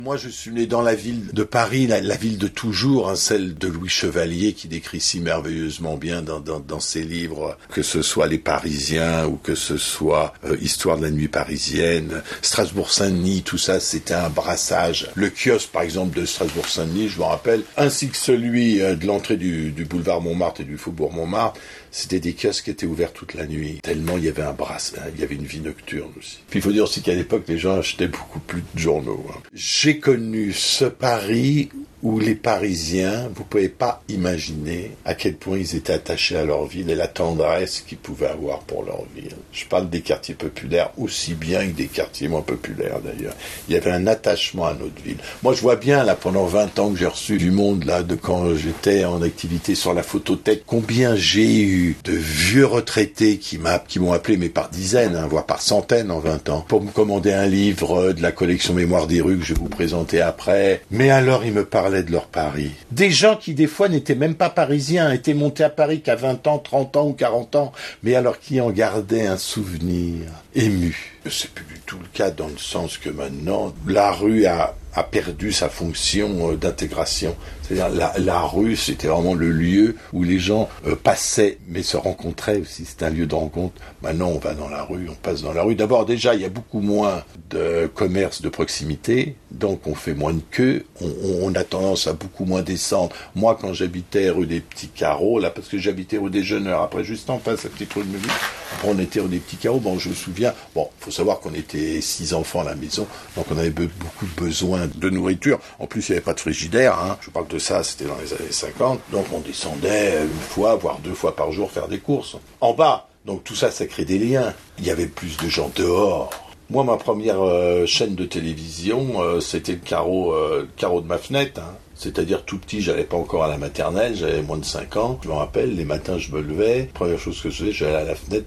Moi, je suis né dans la ville de Paris, la ville de toujours, hein, celle de Louis Chevalier, qui décrit si merveilleusement bien dans ses livres, que ce soit Les Parisiens ou que ce soit Histoire de la nuit parisienne, Strasbourg-Saint-Denis, tout ça, c'était un brassage. Le kiosque, par exemple, de Strasbourg-Saint-Denis, je me rappelle, ainsi que celui de l'entrée du boulevard Montmartre et du faubourg Montmartre, c'était des kiosques qui étaient ouverts toute la nuit. Tellement il y avait il y avait une vie nocturne aussi. Puis il faut dire aussi qu'à l'époque, les gens achetaient beaucoup plus de journaux. J'ai connu ce Paris où les Parisiens, vous pouvez pas imaginer à quel point ils étaient attachés à leur ville et la tendresse qu'ils pouvaient avoir pour leur ville. Je parle des quartiers populaires aussi bien que des quartiers moins populaires d'ailleurs. Il y avait un attachement à notre ville. Moi je vois bien là pendant 20 ans que j'ai reçu du monde là de quand j'étais en activité sur la photothèque, combien j'ai eu de vieux retraités qui m'ont appelé mais par dizaines, hein, voire par centaines en 20 ans pour me commander un livre de la collection Mémoire des rues que je vais vous présenter après. Mais alors ils me parlaient de leur Paris. Des gens qui des fois n'étaient même pas parisiens, étaient montés à Paris qu'à 20 ans, 30 ans ou 40 ans, mais alors qui en gardaient un souvenir ému. C'est plus du tout le cas dans le sens que maintenant, la rue a perdu sa fonction d'intégration. C'est-à-dire la rue, c'était vraiment le lieu où les gens passaient, mais se rencontraient aussi. C'était un lieu de rencontre. Maintenant, on va dans la rue, on passe dans la rue. D'abord, déjà, il y a beaucoup moins de commerce de proximité, donc on fait moins de queues. On a tendance à beaucoup moins descendre. Moi, quand j'habitais rue des Petits Carreaux, là, parce que j'habitais rue des Jeuneurs, après, juste en face, la petite rue de Meunier, après, on était rue des Petits Carreaux. Bon, je me souviens, faut savoir qu'on était 6 enfants à la maison, donc on avait beaucoup de besoin de nourriture. En plus, il n'y avait pas de frigidaire, hein. Je parle de ça, c'était dans les années 50. Donc on descendait une fois, voire 2 fois par jour faire des courses. En bas, donc tout ça, ça crée des liens. Il y avait plus de gens dehors. Moi, ma première chaîne de télévision, c'était le carreau de ma fenêtre, hein. C'est-à-dire tout petit, j'allais pas encore à la maternelle, j'avais moins de 5 ans. Je me rappelle, les matins je me levais, première chose que je faisais, j'allais à la fenêtre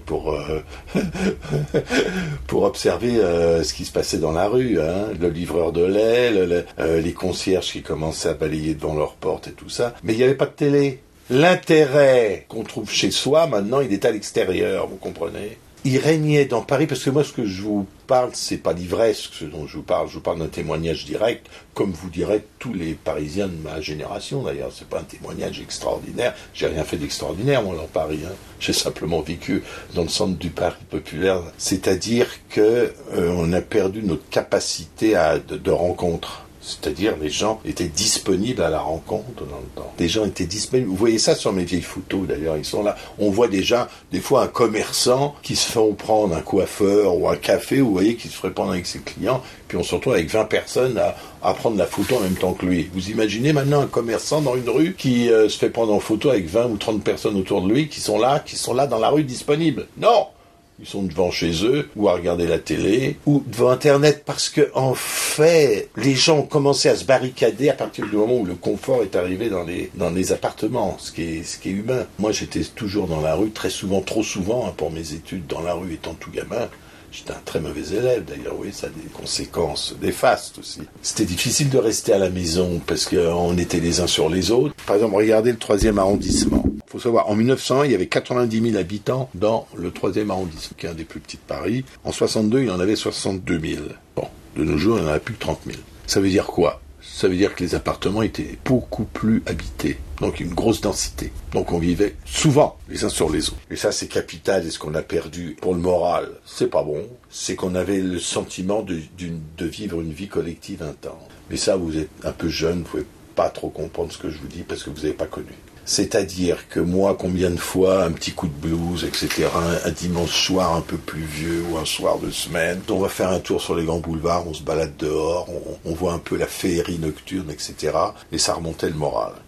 pour observer ce qui se passait dans la rue, hein. Le livreur de lait, les concierges qui commençaient à balayer devant leur porte et tout ça. Mais il n'y avait pas de télé. L'intérêt qu'on trouve chez soi, maintenant, il est à l'extérieur, vous comprenez ? Il régnait dans Paris, parce que moi, ce que je vous parle, c'est pas l'ivresse, ce dont je vous parle d'un témoignage direct, comme vous diraient tous les Parisiens de ma génération, d'ailleurs. C'est pas un témoignage extraordinaire. J'ai rien fait d'extraordinaire, moi, dans Paris, hein. J'ai simplement vécu dans le centre du Paris populaire. C'est-à-dire que, on a perdu notre capacité de rencontre. C'est-à-dire, les gens étaient disponibles à la rencontre dans le temps. Les gens étaient disponibles. Vous voyez ça sur mes vieilles photos, d'ailleurs, ils sont là. On voit déjà, des fois, un commerçant qui se fait prendre un coiffeur ou un café, vous voyez, qui se ferait prendre avec ses clients, puis on se retrouve avec 20 personnes à prendre la photo en même temps que lui. Vous imaginez maintenant un commerçant dans une rue qui se fait prendre en photo avec 20 ou 30 personnes autour de lui qui sont là dans la rue disponibles. Non! Ils sont devant chez eux, ou à regarder la télé, ou devant Internet, parce que, en fait, les gens ont commencé à se barricader à partir du moment où le confort est arrivé dans les appartements, ce qui est humain. Moi, j'étais toujours dans la rue, très souvent, trop souvent, hein, pour mes études, dans la rue étant tout gamin. J'étais un très mauvais élève, d'ailleurs, oui, ça a des conséquences néfastes aussi. C'était difficile de rester à la maison, parce qu'on était les uns sur les autres. Par exemple, regardez le 3e arrondissement. Il faut savoir, en 1901, il y avait 90 000 habitants dans le 3e arrondissement, qui est un des plus petits de Paris. En 62, il y en avait 62 000. Bon, de nos jours, il n'y en a plus que 30 000. Ça veut dire quoi ? Ça veut dire que les appartements étaient beaucoup plus habités. Donc une grosse densité. Donc on vivait souvent les uns sur les autres. Et ça c'est capital, et ce qu'on a perdu pour le moral, c'est pas bon. C'est qu'on avait le sentiment de vivre une vie collective intense. Mais ça, vous êtes un peu jeune, vous pouvez pas trop comprendre ce que je vous dis parce que vous n'avez pas connu. C'est-à-dire que moi, combien de fois, un petit coup de blues, etc., un dimanche soir un peu pluvieux ou un soir de semaine, on va faire un tour sur les grands boulevards, on se balade dehors, on voit un peu la féerie nocturne, etc., et ça remontait le moral.